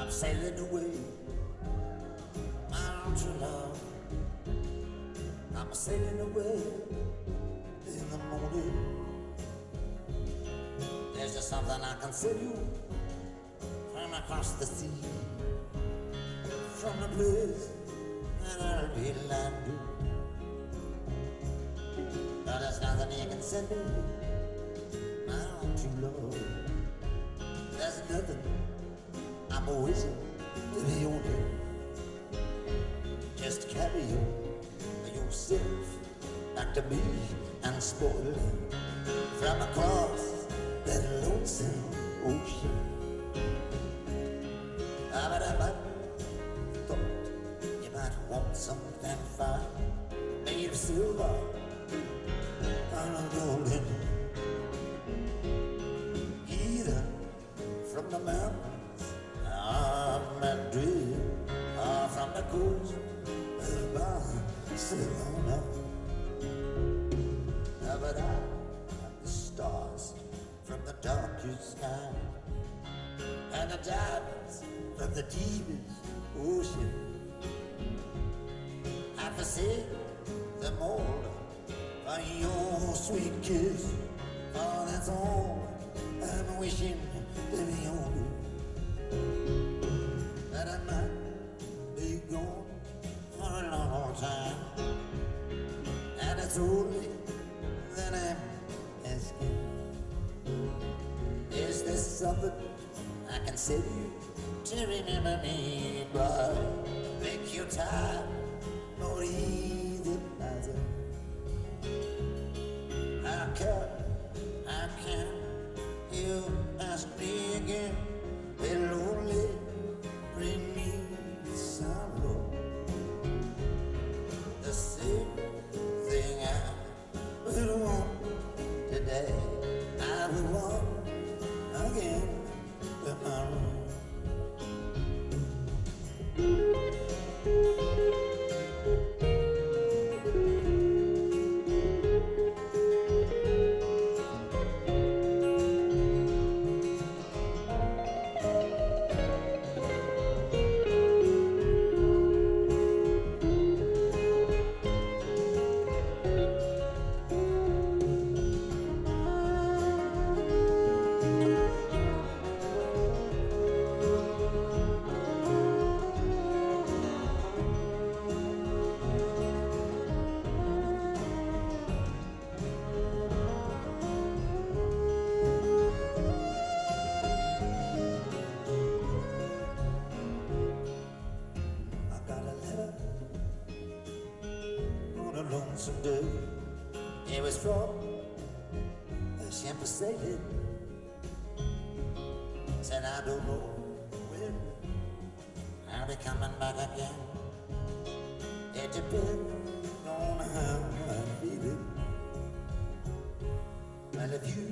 I'm sailing away, my true love. I'm sailing away in the morning. There's just something I can tell you from across the sea, from the place that I'll be landing. But there's nothing you can send me, my true love. There's nothing I'm wishing to be on it. Just carry yourself back to me and spoil it from across that lonesome ocean. But I thought you might want something fine, made of silver and golden, either from the mountains of Madrid or from the coast of Barcelona. But I have the stars from the darkest sky and the diamonds from the deepest ocean. I forsake them all for your sweet kiss, for that's all I'm wishing to be on you. That I might be gone for a long time, and it's only that I'm asking, is there something I can say to you to remember me by? Make your time more easy, Liza. How can you ask me again? It'll only bring me sorrow. The same thing I would want today, I would want again tomorrow. Lonesome day, it was from a ship sailing. Said I don't know when I'll be coming back again. It depends on how I'm feeling. Well, if you,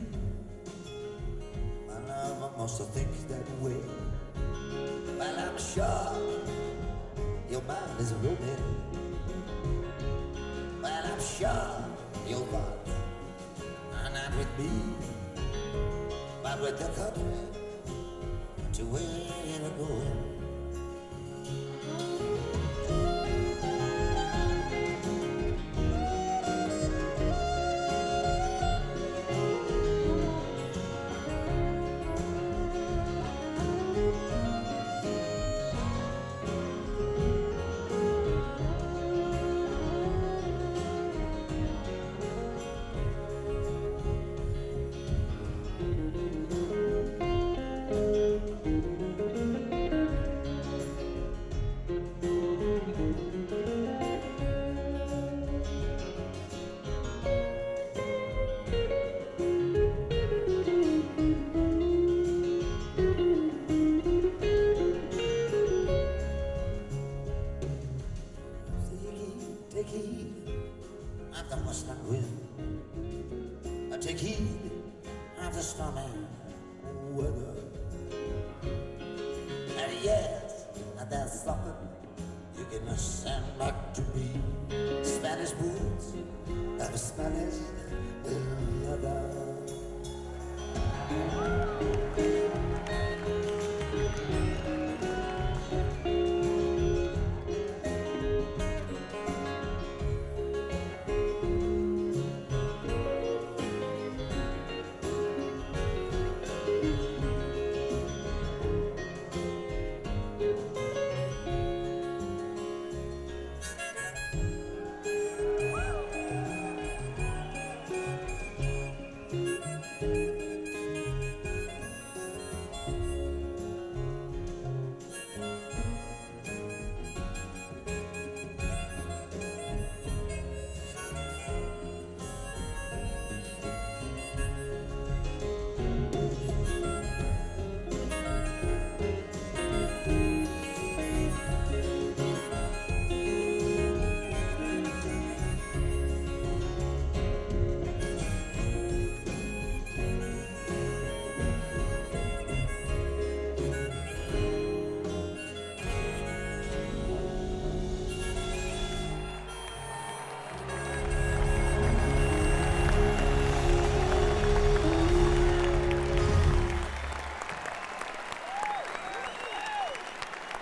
my love, I must think that way. Well, I'm sure your mind is roaming. Well, I'm sure your thoughts are not with me, but with the country to where you're going. Take heed of the western wind. Take heed of the stormy weather. And yes, there's something you can send back to me. Spanish boots of Spanish